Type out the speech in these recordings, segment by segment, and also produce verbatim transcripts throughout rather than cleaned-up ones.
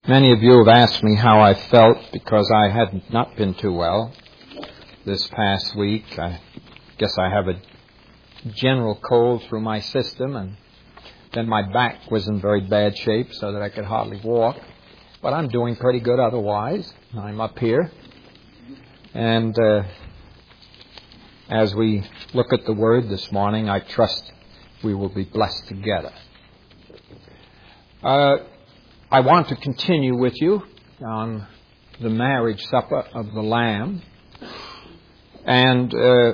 Many of you have asked me how I felt because I had not been too well this past week. I guess I have a general cold through my system, and then my back was in very bad shape so that I could hardly walk. But I'm doing pretty good otherwise. I'm up here. And uh, as we look at the Word this morning, I trust we will be blessed together. Uh, I want to continue with you on the marriage supper of the Lamb. And uh,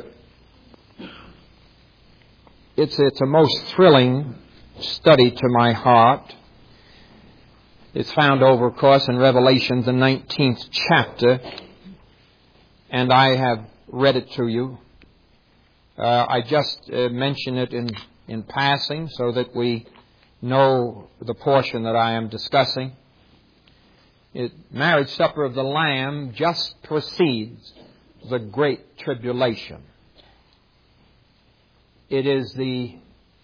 it's, it's a most thrilling study to my heart. It's found over, of course, in Revelation, the nineteenth chapter. And I have read it to you. Uh, I just uh, mention it in, in passing so that we know the portion that I am discussing. It, marriage supper of the Lamb just precedes the great tribulation. It is the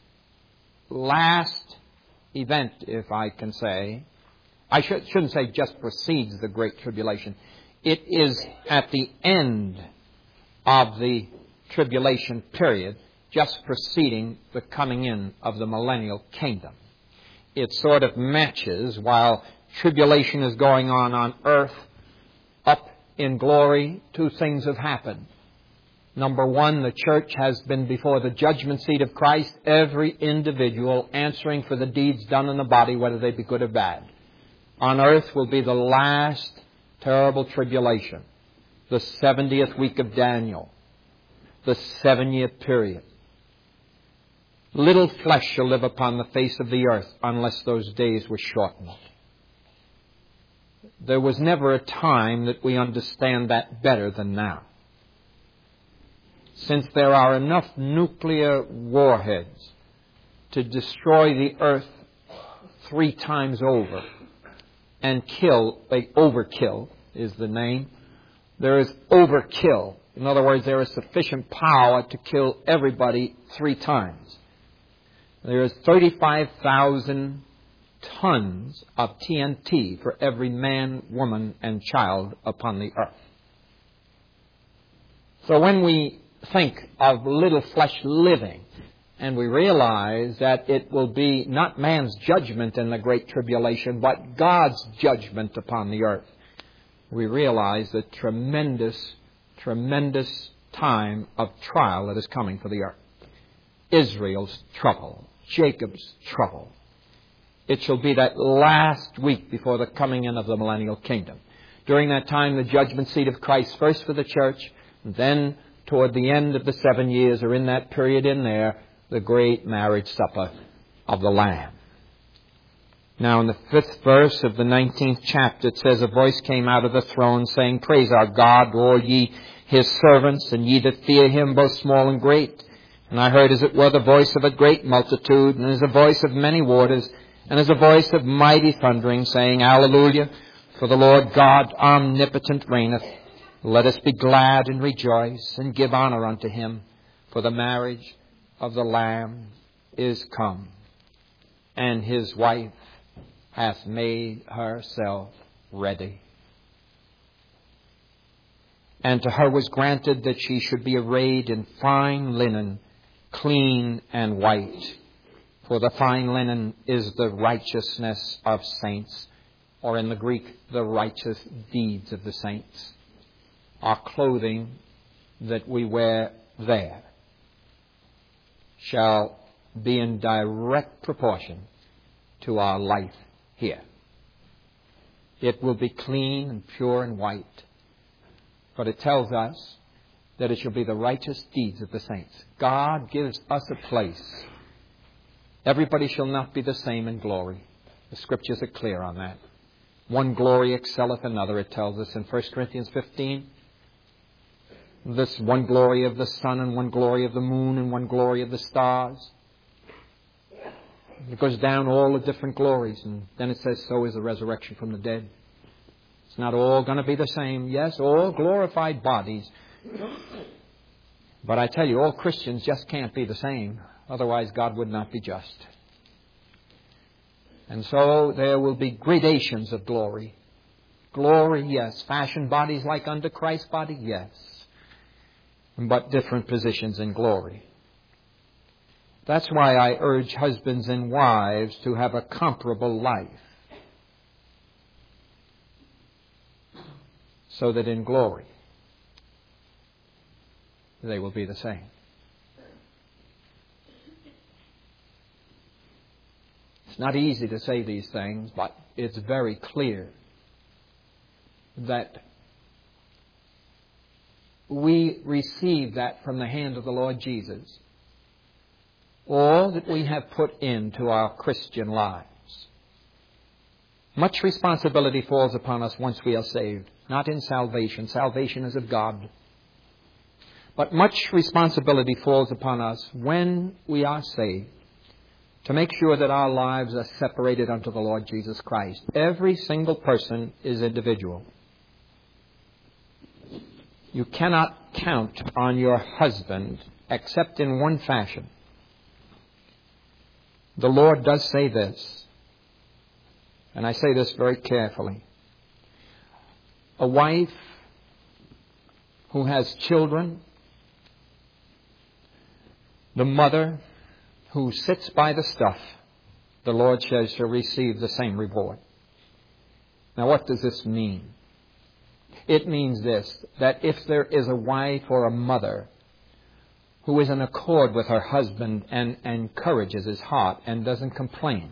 last event, if I can say. I should, shouldn't say just precedes the great tribulation. It is at the end of the tribulation period, just preceding the coming in of the millennial kingdom. It sort of matches while tribulation is going on on earth. Up in glory, two things have happened. Number one, the church has been before the judgment seat of Christ, every individual answering for the deeds done in the body, whether they be good or bad. On earth will be the last terrible tribulation, the seventieth week of Daniel, the seven-year period. Little flesh shall live upon the face of the earth unless those days were shortened. There was never a time that we understand that better than now. Since there are enough nuclear warheads to destroy the earth three times over and kill, like overkill is the name. There is overkill. In other words, there is sufficient power to kill everybody three times. There is thirty-five thousand tons of T N T for every man, woman, and child upon the earth. So when we think of little flesh living, and we realize that it will be not man's judgment in the Great Tribulation, but God's judgment upon the earth, we realize the tremendous, tremendous time of trial that is coming for the earth. Israel's trouble. Jacob's trouble. It shall be that last week before the coming in of the millennial kingdom. During that time, the judgment seat of Christ, first for the church, then toward the end of the seven years, or in that period in there, the great marriage supper of the Lamb. Now, in the fifth verse of the nineteenth chapter, it says, "A voice came out of the throne, saying, Praise our God, all ye his servants, and ye that fear him, both small and great. And I heard as it were the voice of a great multitude, and as a voice of many waters, and as a voice of mighty thundering, saying, Alleluia, for the Lord God omnipotent reigneth. Let us be glad and rejoice, and give honor unto him, for the marriage of the Lamb is come, and his wife hath made herself ready. And to her was granted that she should be arrayed in fine linen, clean and white. For the fine linen is the righteousness of saints, or in the Greek, the righteous deeds of the saints. Our clothing that we wear there shall be in direct proportion to our life here. It will be clean and pure and white. But it tells us that it shall be the righteous deeds of the saints. God gives us a place. Everybody shall not be the same in glory. The Scriptures are clear on that. One glory excelleth another, it tells us in First Corinthians fifteen. This one glory of the sun, and one glory of the moon, and one glory of the stars. It goes down all the different glories, and then it says, so is the resurrection from the dead. It's not all going to be the same. Yes, all glorified bodies. But I tell you, all Christians just can't be the same. Otherwise, God would not be just. And so there will be gradations of glory. Glory, yes. Fashioned bodies like unto Christ's body, yes. But different positions in glory. That's why I urge husbands and wives to have a comparable life, so that in glory they will be the same. It's not easy to say these things, but it's very clear that we receive that from the hand of the Lord Jesus. All that we have put into our Christian lives. Much responsibility falls upon us once we are saved, not in salvation. Salvation is of God. But much responsibility falls upon us when we are saved to make sure that our lives are separated unto the Lord Jesus Christ. Every single person is individual. You cannot count on your husband except in one fashion. The Lord does say this, and I say this very carefully. A wife who has children, the mother who sits by the stuff, the Lord says shall receive the same reward. Now what does this mean? It means this, that if there is a wife or a mother who is in accord with her husband and encourages his heart and doesn't complain,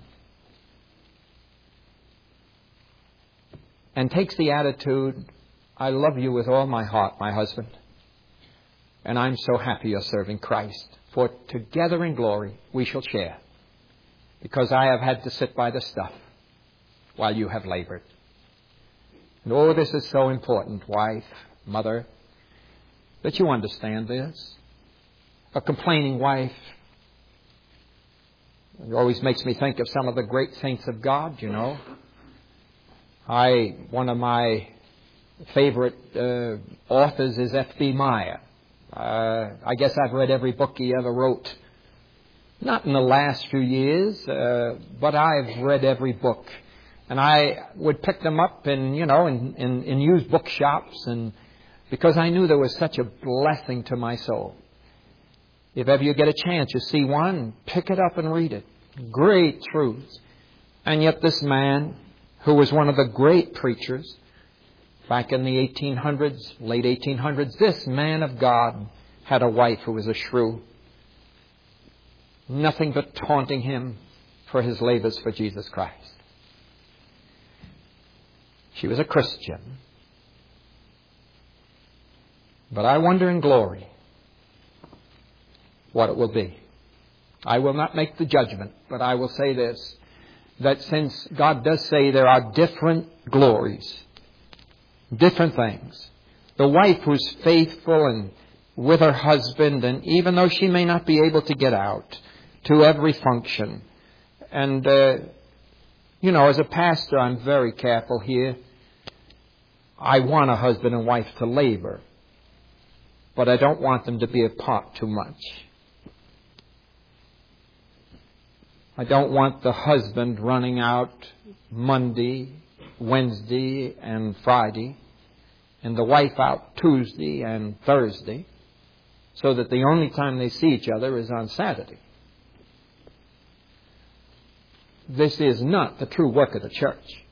and takes the attitude, I love you with all my heart, my husband, and I'm so happy you're serving Christ, for together in glory we shall share, because I have had to sit by the stuff while you have labored. And oh, this is so important, wife, mother, that you understand this. A complaining wife, it always makes me think of some of the great saints of God, you know. I, one of my favorite uh, authors is F B Meyer. Uh, I guess I've read every book he ever wrote. Not in the last few years, uh, but I've read every book. And I would pick them up and, you know, in, in, in used bookshops, and because I knew there was such a blessing to my soul. If ever you get a chance, you see one, pick it up and read it. Great truths. And yet this man, who was one of the great preachers back in the eighteen hundreds, late eighteen hundreds, this man of God had a wife who was a shrew. Nothing but taunting him for his labors for Jesus Christ. She was a Christian. But I wonder in glory what it will be. I will not make the judgment, but I will say this, that since God does say there are different glories, different things, the wife who's faithful and with her husband, and even though she may not be able to get out to every function, and uh, you know, as a pastor, I'm very careful here. I want a husband and wife to labor, but I don't want them to be apart too much. I don't want the husband running out Monday, Wednesday, and Friday, and the wife out Tuesday and Thursday, so that the only time they see each other is on Saturday. This is not the true work of the church.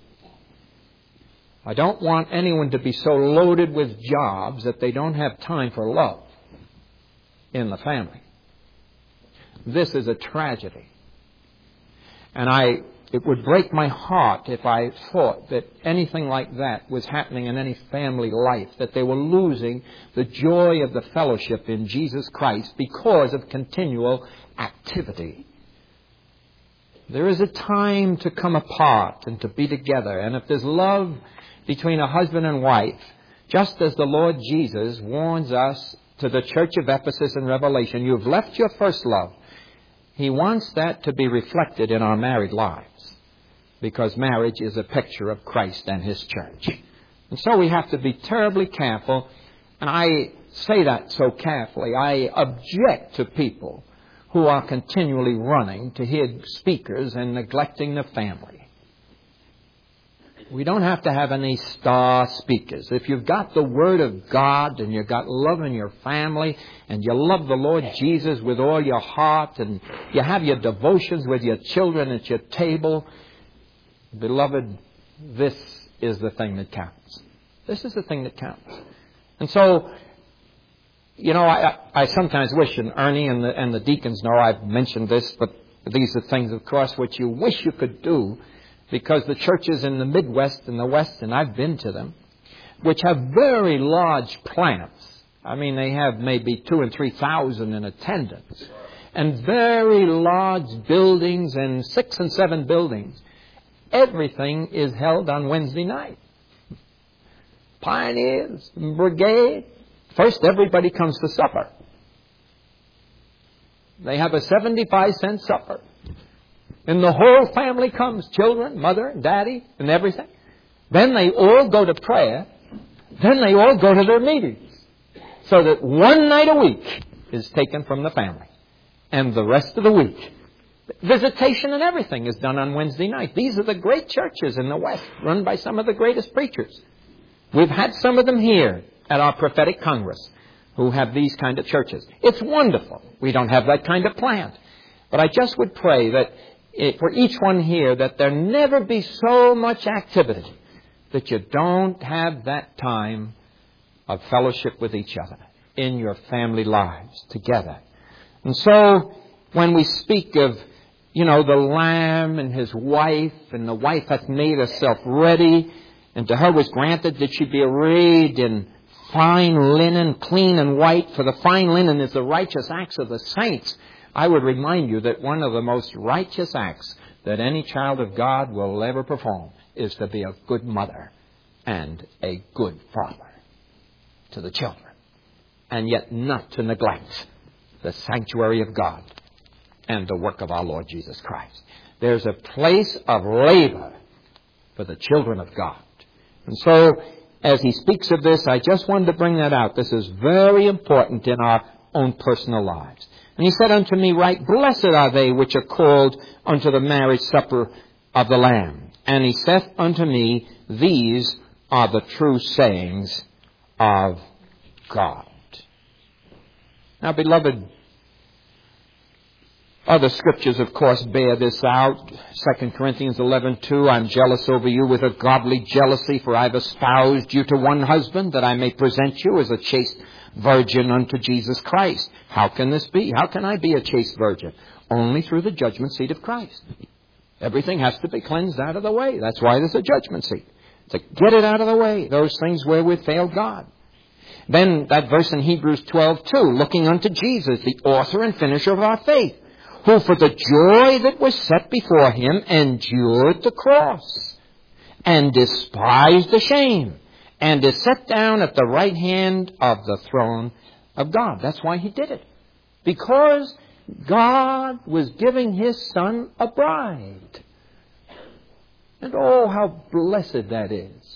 I don't want anyone to be so loaded with jobs that they don't have time for love in the family. This is a tragedy. And I, it would break my heart if I thought that anything like that was happening in any family life, that they were losing the joy of the fellowship in Jesus Christ because of continual activity. There is a time to come apart and to be together. And if there's love between a husband and wife, just as the Lord Jesus warns us to the church of Ephesus in Revelation, you've left your first love. He wants that to be reflected in our married lives, because marriage is a picture of Christ and His church. And so we have to be terribly careful, and I say that so carefully. I object to people who are continually running to hear speakers and neglecting the family. We don't have to have any star speakers. If you've got the Word of God and you've got love in your family and you love the Lord Jesus with all your heart and you have your devotions with your children at your table, beloved, this is the thing that counts. This is the thing that counts. And so, you know, I, I sometimes wish, and Ernie and the, and the deacons know I've mentioned this, but these are things, of course, which you wish you could do, because the churches in the Midwest and the West, and I've been to them, which have very large plants. I mean, they have maybe two and three thousand in attendance, and very large buildings and six and seven buildings. Everything is held on Wednesday night. Pioneers, brigade. First, everybody comes to supper. They have a seventy-five cent supper. And the whole family comes, children, mother, and daddy, and everything. Then they all go to prayer. Then they all go to their meetings. So that one night a week is taken from the family. And the rest of the week, visitation and everything is done on Wednesday night. These are the great churches in the West, run by some of the greatest preachers. We've had some of them here at our prophetic congress who have these kind of churches. It's wonderful. We don't have that kind of plant. But I just would pray that for each one here, that there never be so much activity that you don't have that time of fellowship with each other in your family lives together. And so when we speak of, you know, the Lamb and his wife, and the wife hath made herself ready, and to her was granted that she be arrayed in fine linen, clean and white, for the fine linen is the righteous acts of the saints. I would remind you that one of the most righteous acts that any child of God will ever perform is to be a good mother and a good father to the children, and yet not to neglect the sanctuary of God and the work of our Lord Jesus Christ. There's a place of labor for the children of God. And so, as he speaks of this, I just wanted to bring that out. This is very important in our own personal lives. And he said unto me, right, blessed are they which are called unto the marriage supper of the Lamb. And he saith unto me, these are the true sayings of God. Now, beloved, other scriptures, of course, bear this out. Second Corinthians eleven two, I'm jealous over you with a godly jealousy, for I have espoused you to one husband, that I may present you as a chaste virgin unto Jesus Christ. How can this be? How can I be a chaste virgin? Only through the judgment seat of Christ. Everything has to be cleansed out of the way. That's why there's a judgment seat. To get it out of the way, those things wherewith fail God. Then that verse in Hebrews twelve two, looking unto Jesus, the author and finisher of our faith, who for the joy that was set before him endured the cross, and despised the shame, and is set down at the right hand of the throne of God. That's why he did it. Because God was giving his Son a bride. And oh, how blessed that is.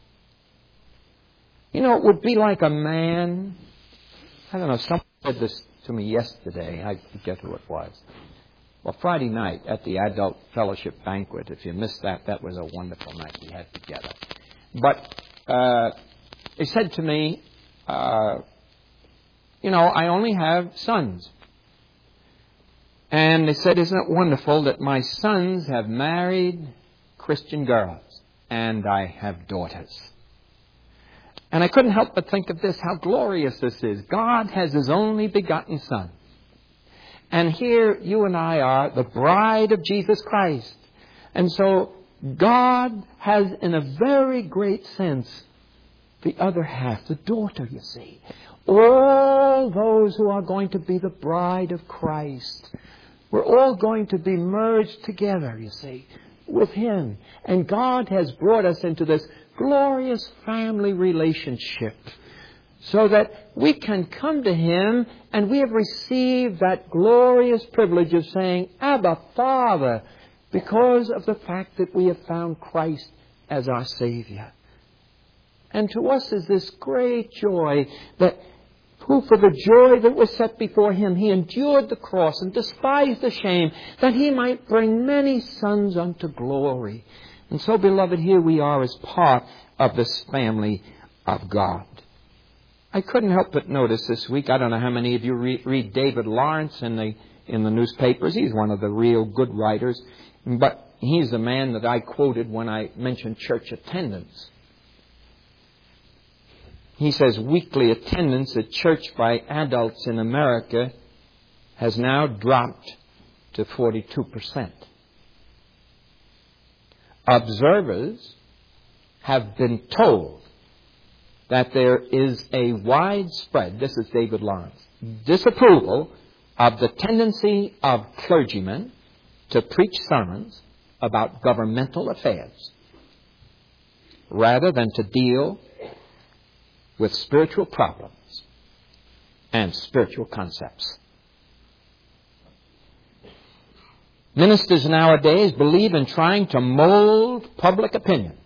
You know, it would be like a man. I don't know, someone said this to me yesterday. I forget who it was. Well, Friday night at the adult fellowship banquet, if you missed that, that was a wonderful night we had together. But uh, he said to me, uh, you know, I only have sons. And they said, isn't it wonderful that my sons have married Christian girls and I have daughters? And I couldn't help but think of this, how glorious this is. God has his only begotten Son. And here you and I are the bride of Jesus Christ. And so God has, in a very great sense, the other half, the daughter, you see. All those who are going to be the bride of Christ. We're all going to be merged together, you see, with him. And God has brought us into this glorious family relationship so that we can come to him, and we have received that glorious privilege of saying, Abba, Father, because of the fact that we have found Christ as our Savior. And to us is this great joy that who for the joy that was set before him, he endured the cross and despised the shame, that he might bring many sons unto glory. And so, beloved, here we are as part of this family of God. I couldn't help but notice this week, I don't know how many of you read, read David Lawrence in the, in the newspapers. He's one of the real good writers. But he's the man that I quoted when I mentioned church attendance. He says weekly attendance at church by adults in America has now dropped to forty-two percent. Observers have been told that there is a widespread, this is David Lawrence, disapproval of the tendency of clergymen to preach sermons about governmental affairs rather than to deal with spiritual problems and spiritual concepts. Ministers nowadays believe in trying to mold public opinion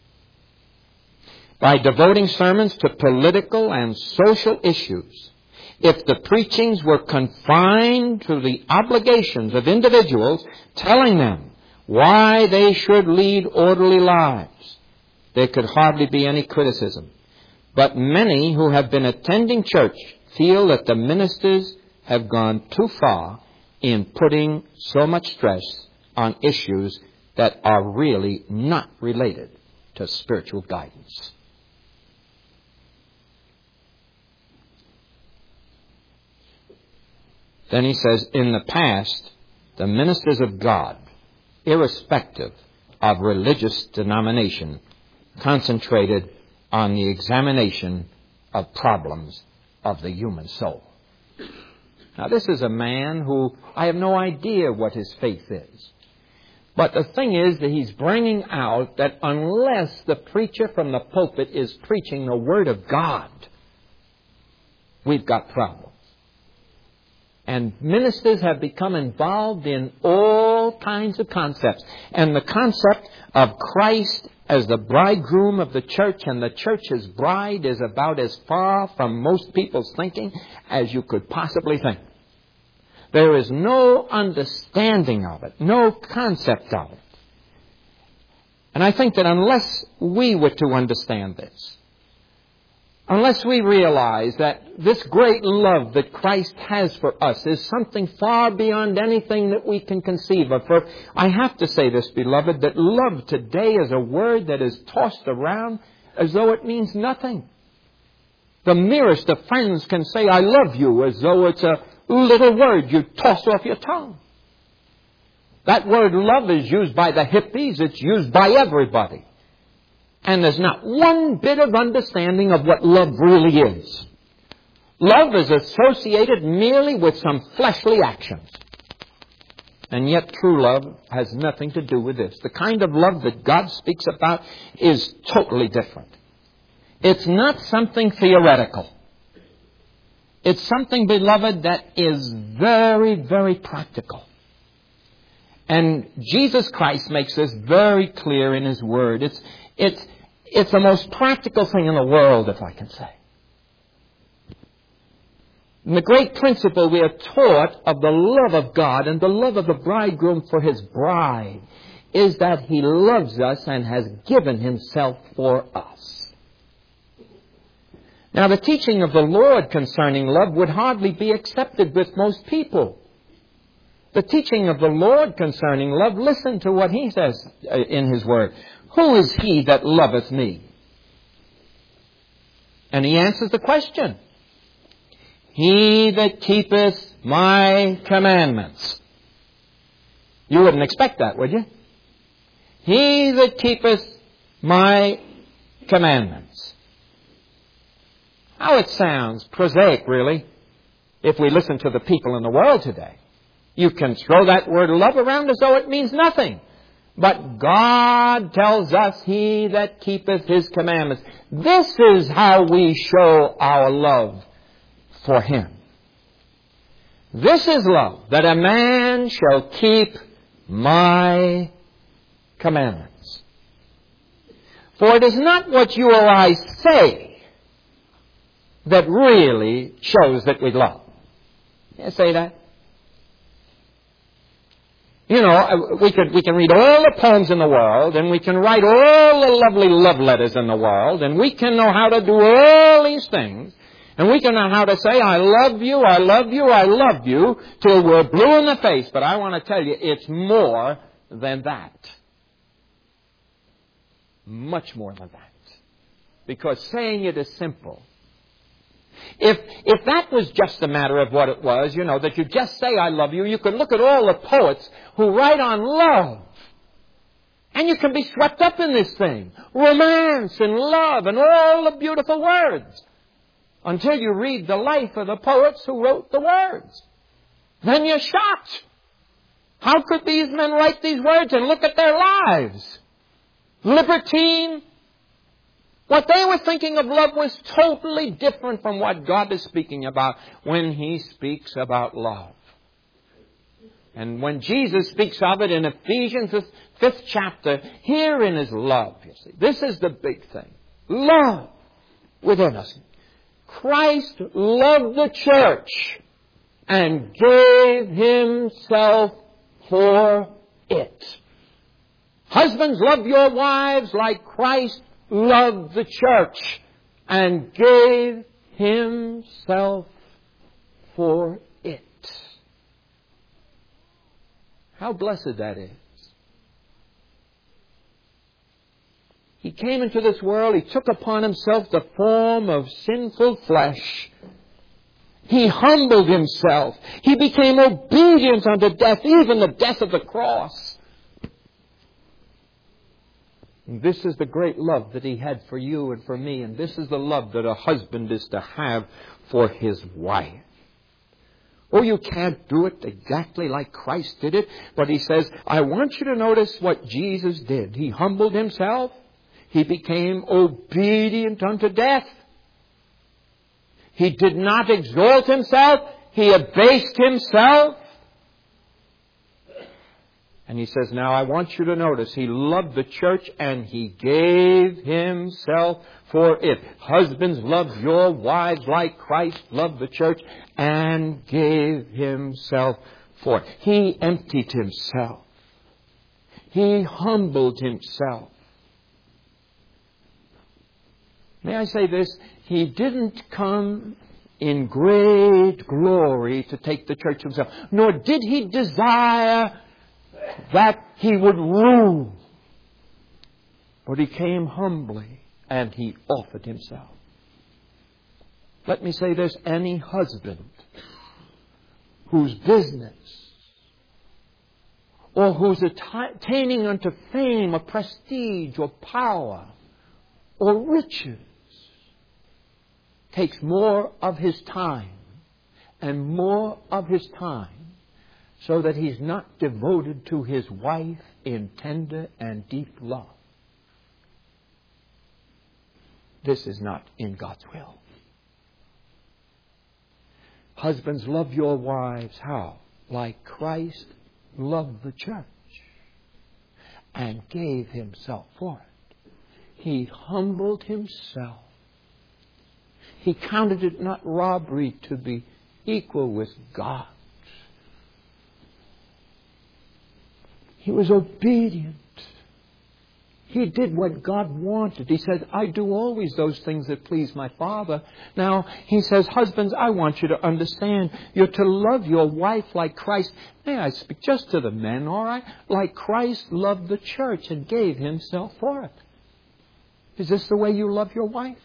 by devoting sermons to political and social issues. If the preachings were confined to the obligations of individuals, telling them why they should lead orderly lives, there could hardly be any criticism. But many who have been attending church feel that the ministers have gone too far in putting so much stress on issues that are really not related to spiritual guidance. Then he says, in the past, the ministers of God, irrespective of religious denomination, concentrated on the examination of problems of the human soul. Now, this is a man who I have no idea what his faith is. But the thing is that he's bringing out that unless the preacher from the pulpit is preaching the Word of God, we've got problems. And ministers have become involved in all kinds of concepts. And the concept of Christ as the bridegroom of the church and the church as bride is about as far from most people's thinking as you could possibly think. There is no understanding of it, no concept of it. And I think that unless we were to understand this, unless we realize that this great love that Christ has for us is something far beyond anything that we can conceive of. For I have to say this, beloved, that love today is a word that is tossed around as though it means nothing. The merest of friends can say, I love you, as though it's a little word you toss off your tongue. That word love is used by the hippies. It's used by everybody. And there's not one bit of understanding of what love really is. Love is associated merely with some fleshly actions. And yet true love has nothing to do with this. The kind of love that God speaks about is totally different. It's not something theoretical. It's something, beloved, that is very, very practical. And Jesus Christ makes this very clear in His Word. It's, it's, it's the most practical thing in the world, if I can say. In the great principle we are taught of the love of God and the love of the bridegroom for His bride is that He loves us and has given Himself for us. Now, the teaching of the Lord concerning love would hardly be accepted with most people. The teaching of the Lord concerning love, listen to what He says in His Word. Who is he that loveth me? And He answers the question. He that keepeth my commandments. You wouldn't expect that, would you? He that keepeth my commandments. How it sounds prosaic, really, if we listen to the people in the world today. You can throw that word love around as though it means nothing. But God tells us, he that keepeth His commandments. This is how we show our love for Him. This is love, that a man shall keep my commandments. For it is not what you or I say, that really shows that we love. Can you say that? You know, we could, we can read all the poems in the world, and we can write all the lovely love letters in the world, and we can know how to do all these things, and we can know how to say, I love you, I love you, I love you, till we're blue in the face. But I want to tell you, it's more than that. Much more than that. Because saying it is simple. If if that was just a matter of what it was, you know, that you just say I love you, you could look at all the poets who write on love. And you can be swept up in this thing. Romance and love and all the beautiful words. Until you read the life of the poets who wrote the words. Then you're shocked. How could these men write these words and look at their lives? Libertine. What they were thinking of love was totally different from what God is speaking about when He speaks about love. And when Jesus speaks of it in Ephesians, the fifth chapter, herein is love, you see. This is the big thing. Love within us. Christ loved the church and gave Himself for it. Husbands, love your wives like Christ loved the church and gave Himself for it. How blessed that is. He came into this world. He took upon Himself the form of sinful flesh. He humbled Himself. He became obedient unto death, even the death of the cross. And this is the great love that He had for you and for me. And this is the love that a husband is to have for his wife. Oh, you can't do it exactly like Christ did it. But He says, I want you to notice what Jesus did. He humbled Himself. He became obedient unto death. He did not exalt Himself. He abased Himself. And He says, now I want you to notice, He loved the church and He gave Himself for it. Husbands, love your wives like Christ loved the church and gave Himself for it. He emptied Himself. He humbled Himself. May I say this? He didn't come in great glory to take the church Himself, nor did He desire that He would rule. But He came humbly and He offered Himself. Let me say this, any husband whose business or who's attaining unto fame or prestige or power or riches takes more of his time and more of his time so that he's not devoted to his wife in tender and deep love. This is not in God's will. Husbands, love your wives. How? Like Christ loved the church and gave Himself for it. He humbled Himself. He counted it not robbery to be equal with God. He was obedient. He did what God wanted. He said, I do always those things that please my Father. Now, He says, husbands, I want you to understand, you're to love your wife like Christ. May I speak just to the men, all right? Like Christ loved the church and gave Himself for it. Is this the way you love your wife?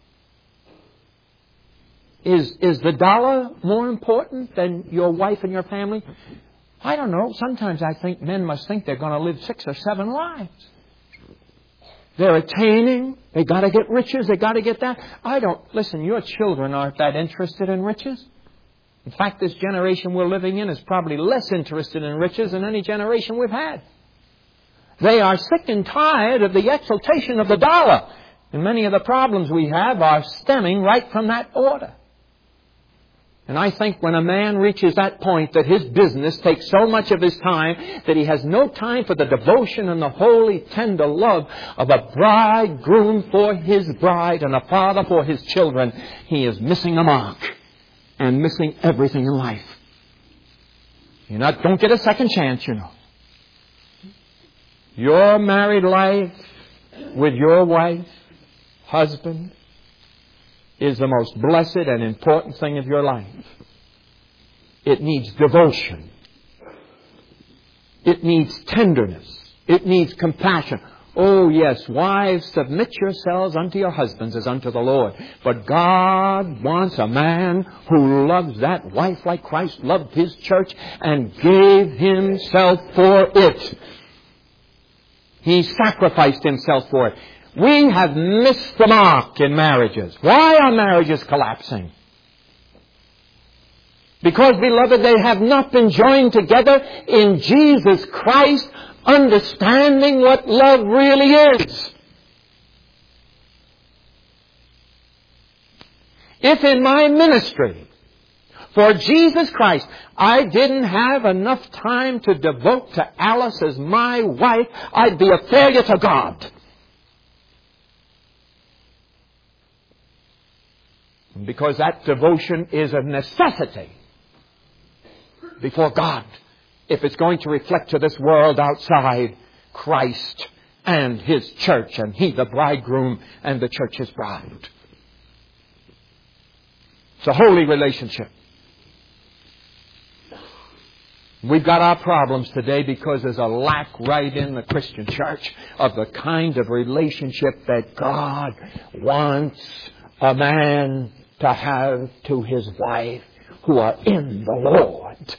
Is, is the dollar more important than your wife and your family? I don't know. Sometimes I think men must think they're going to live six or seven lives. They're attaining. They got to get riches. They got to get that. I don't. Listen, your children aren't that interested in riches. In fact, this generation we're living in is probably less interested in riches than any generation we've had. They are sick and tired of the exaltation of the dollar. And many of the problems we have are stemming right from that order. And I think when a man reaches that point that his business takes so much of his time that he has no time for the devotion and the holy, tender love of a bridegroom for his bride and a father for his children, he is missing the mark and missing everything in life. You not don't get a second chance, you know. Your married life with your wife, husband, is the most blessed and important thing of your life. It needs devotion. It needs tenderness. It needs compassion. Oh, yes, wives, submit yourselves unto your husbands as unto the Lord. But God wants a man who loves that wife like Christ loved His church and gave Himself for it. He sacrificed Himself for it. We have missed the mark in marriages. Why are marriages collapsing? Because, beloved, they have not been joined together in Jesus Christ, understanding what love really is. If in my ministry for Jesus Christ I didn't have enough time to devote to Alice as my wife, I'd be a failure to God. Because that devotion is a necessity before God if it's going to reflect to this world outside Christ and His church, and He the bridegroom and the church His bride. It's a holy relationship. We've got our problems today because there's a lack right in the Christian church of the kind of relationship that God wants a man to have to his wife who are in the Lord.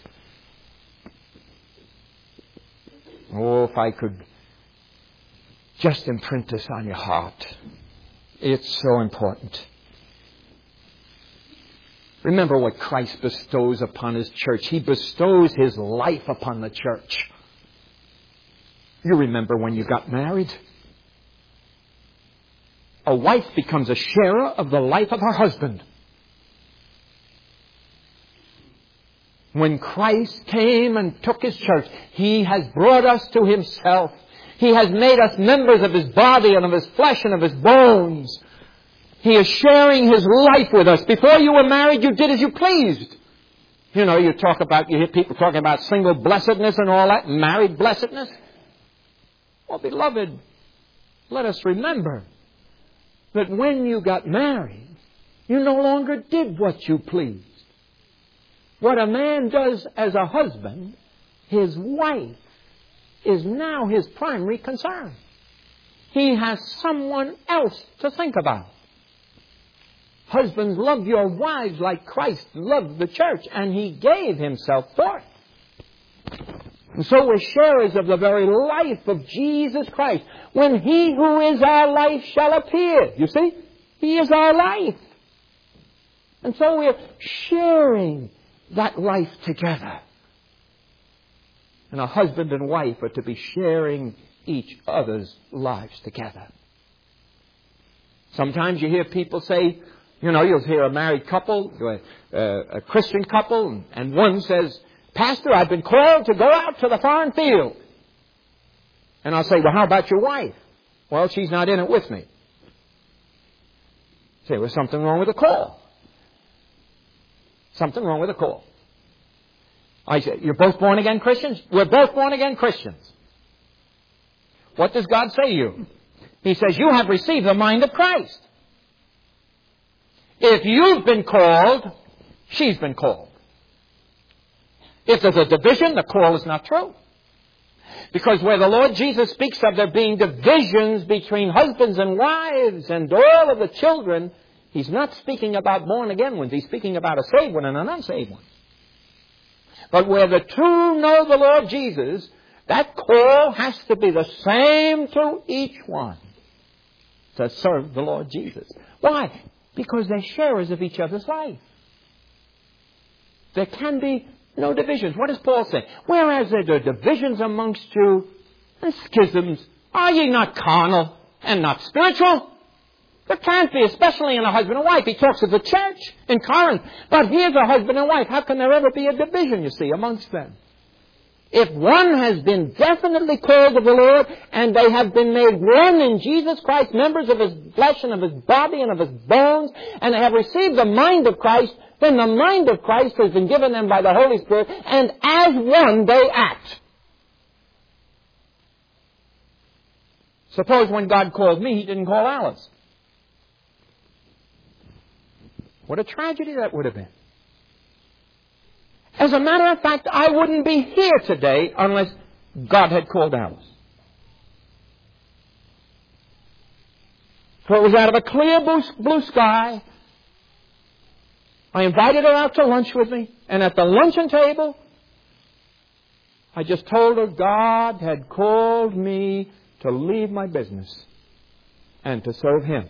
Oh, if I could just imprint this on your heart. It's so important. Remember what Christ bestows upon His church. He bestows His life upon the church. You remember when you got married? A wife becomes a sharer of the life of her husband. When Christ came and took His church, He has brought us to Himself. He has made us members of His body and of His flesh and of His bones. He is sharing His life with us. Before you were married, you did as you pleased. You know, you talk about, you hear people talking about single blessedness and all that, married blessedness. Well, beloved, let us remember that when you got married, you no longer did what you pleased. What a man does as a husband, his wife is now his primary concern. He has someone else to think about. Husbands, love your wives like Christ loved the church, and He gave Himself for it. And so we're sharers of the very life of Jesus Christ. When He who is our life shall appear. You see? He is our life. And so we're sharing that life together. And a husband and wife are to be sharing each other's lives together. Sometimes you hear people say, you know, you'll hear a married couple, a, a Christian couple, and one says, Pastor, I've been called to go out to the foreign field. And I'll say, well, how about your wife? Well, she's not in it with me. Say, there's something wrong with the call. Something wrong with the call. I say, you're both born-again Christians? We're both born-again Christians. What does God say to you? He says, you have received the mind of Christ. If you've been called, she's been called. If there's a division, the call is not true. Because where the Lord Jesus speaks of there being divisions between husbands and wives and all of the children, He's not speaking about born-again ones. He's speaking about a saved one and an unsaved one. But where the two know the Lord Jesus, that call has to be the same to each one. To serve the Lord Jesus. Why? Because they're sharers of each other's life. There can be no divisions. What does Paul say? Whereas there are divisions amongst you and schisms, are ye not carnal and not spiritual? There can't be, especially in a husband and wife. He talks of the church in Corinth. But here's a husband and wife. How can there ever be a division, you see, amongst them? If one has been definitely called of the Lord, and they have been made one in Jesus Christ, members of His flesh and of His body and of His bones, and they have received the mind of Christ, then the mind of Christ has been given them by the Holy Spirit, and as one they act. Suppose when God called me, He didn't call Alice. What a tragedy that would have been. As a matter of fact, I wouldn't be here today unless God had called Alice. For it was out of a clear blue sky. I invited her out to lunch with me, and at the luncheon table, I just told her God had called me to leave my business and to serve Him.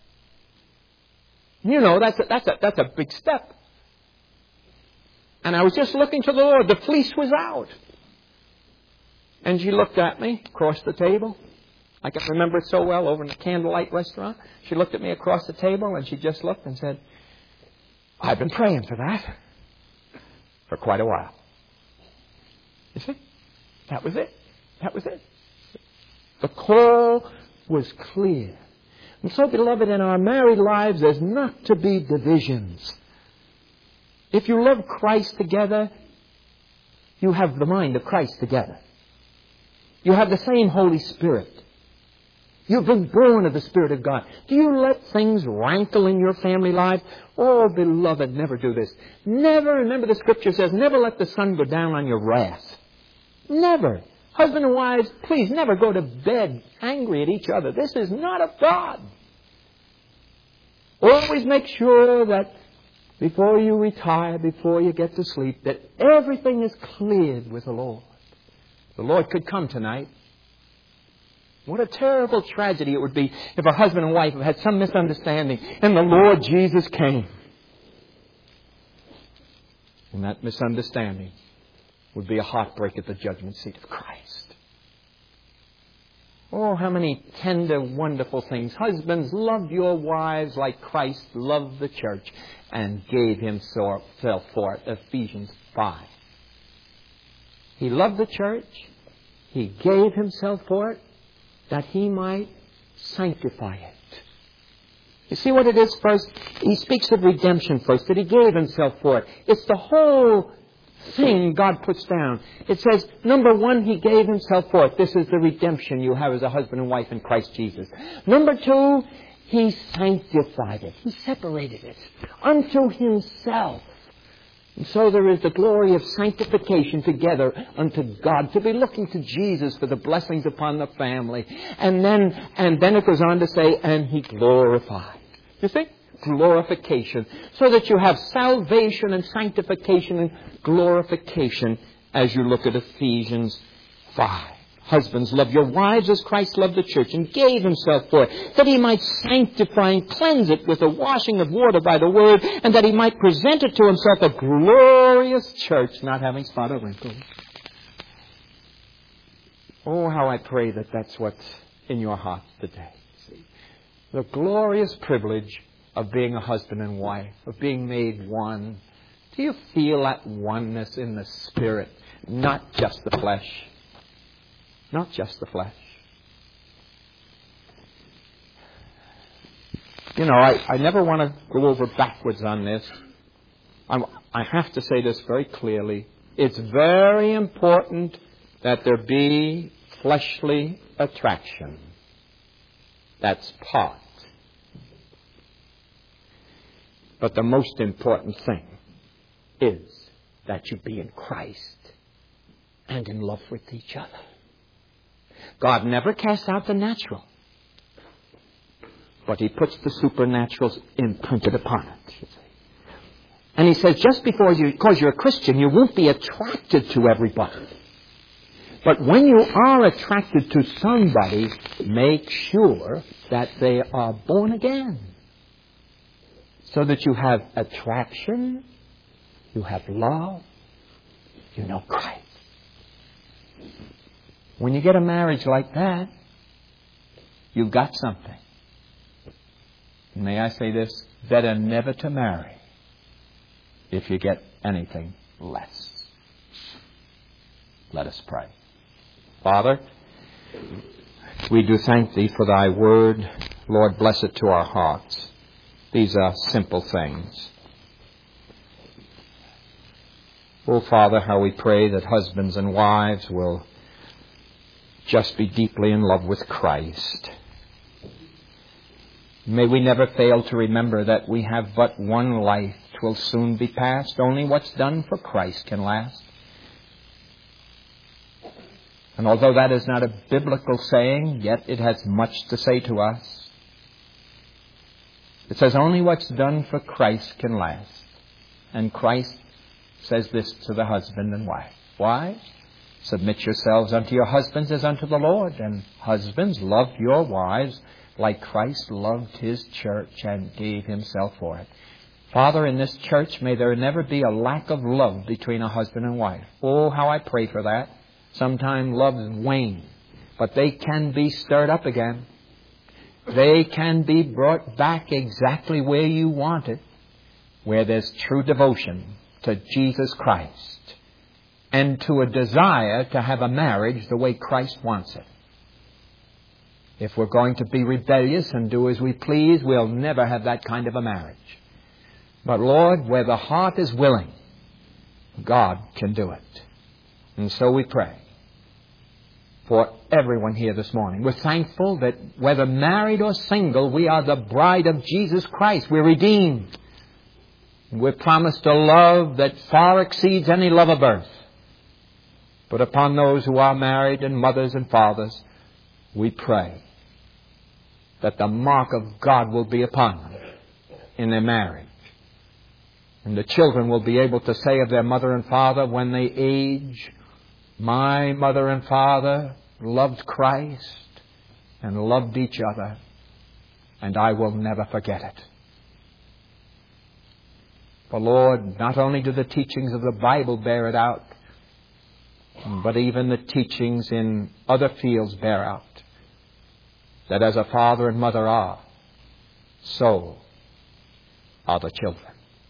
You know, that's a, that's a, that's a big step. And I was just looking to the Lord. The fleece was out. And she looked at me across the table. I can remember it so well, over in the Candlelight restaurant. She looked at me across the table and she just looked and said, I've been praying for that for quite a while. You see? That was it. That was it. The call was clear. And so, beloved, in our married lives, there's not to be divisions. If you love Christ together, you have the mind of Christ together. You have the same Holy Spirit. You've been born of the Spirit of God. Do you let things rankle in your family life? Oh, beloved, never do this. Never, remember the Scripture says, never let the sun go down on your wrath. Never. Husband and wives, please never go to bed angry at each other. This is not of God. Always make sure that before you retire, before you get to sleep, that everything is cleared with the Lord. The Lord could come tonight. What a terrible tragedy it would be if a husband and wife had some misunderstanding and the Lord Jesus came. And that misunderstanding would be a heartbreak at the judgment seat of Christ. Oh, how many tender, wonderful things. Husbands, love your wives like Christ loved the church and gave Himself for it. Ephesians five. He loved the church. He gave Himself for it that He might sanctify it. You see what it is first? He speaks of redemption first, that He gave Himself for it. It's the whole thing God puts down. It says, number one, He gave Himself for it. This is the redemption you have as a husband and wife in Christ Jesus. Number two, He sanctified it. He separated it unto Himself. And so there is the glory of sanctification together unto God, to be looking to Jesus for the blessings upon the family. And then, and then it goes on to say, and He glorified. You see? Glorification. So that you have salvation and sanctification and glorification as you look at Ephesians five. Husbands, love your wives as Christ loved the church and gave Himself for it, that He might sanctify and cleanse it with the washing of water by the Word, and that He might present it to Himself a glorious church, not having spot or wrinkle. Oh, how I pray that that's what's in your heart today. See, the glorious privilege of being a husband and wife, of being made one. Do you feel that oneness in the Spirit, not just the flesh? Not just the flesh. You know, I, I never want to go over backwards on this. I'm, I have to say this very clearly. It's very important that there be fleshly attraction. That's part. But the most important thing is that you be in Christ and in love with each other. God never casts out the natural, but He puts the supernatural imprinted upon it. And He says, just before you, because you're a Christian, you won't be attracted to everybody. But when you are attracted to somebody, make sure that they are born again. So that you have attraction, you have love, you know Christ. When you get a marriage like that, you've got something. may I say this, better never to marry if you get anything less. Let us pray. Father, we do thank Thee for Thy word. Lord, bless it to our hearts. These are simple things. Oh, Father, how we pray that husbands and wives will just be deeply in love with Christ. May we never fail to remember that we have but one life. 'Twill soon be past. Only what's done for Christ can last. And although that is not a biblical saying, yet it has much to say to us. It says only what's done for Christ can last. And Christ says this to the husband and wife. Why? Submit yourselves unto your husbands as unto the Lord. And husbands, love your wives like Christ loved His church and gave Himself for it. Father, in this church, may there never be a lack of love between a husband and wife. Oh, how I pray for that. Sometimes loves wane, but they can be stirred up again. They can be brought back exactly where you want it, where there's true devotion to Jesus Christ and to a desire to have a marriage the way Christ wants it. If we're going to be rebellious and do as we please, we'll never have that kind of a marriage. But Lord, where the heart is willing, God can do it. And so we pray for everyone here this morning. We're thankful that whether married or single, we are the bride of Jesus Christ. We're redeemed. We're promised a love that far exceeds any love of earth. But upon those who are married and mothers and fathers, we pray that the mark of God will be upon them in their marriage. And the children will be able to say of their mother and father when they age, my mother and father loved Christ and loved each other, and I will never forget it. For Lord, not only do the teachings of the Bible bear it out, but even the teachings in other fields bear out that as a father and mother are, so are the children.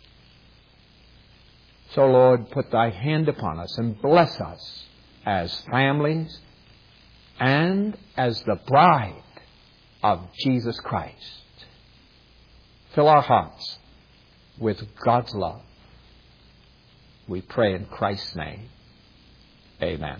So, Lord, put Thy hand upon us and bless us as families and as the bride of Jesus Christ. Fill our hearts with God's love. We pray in Christ's name. Amen.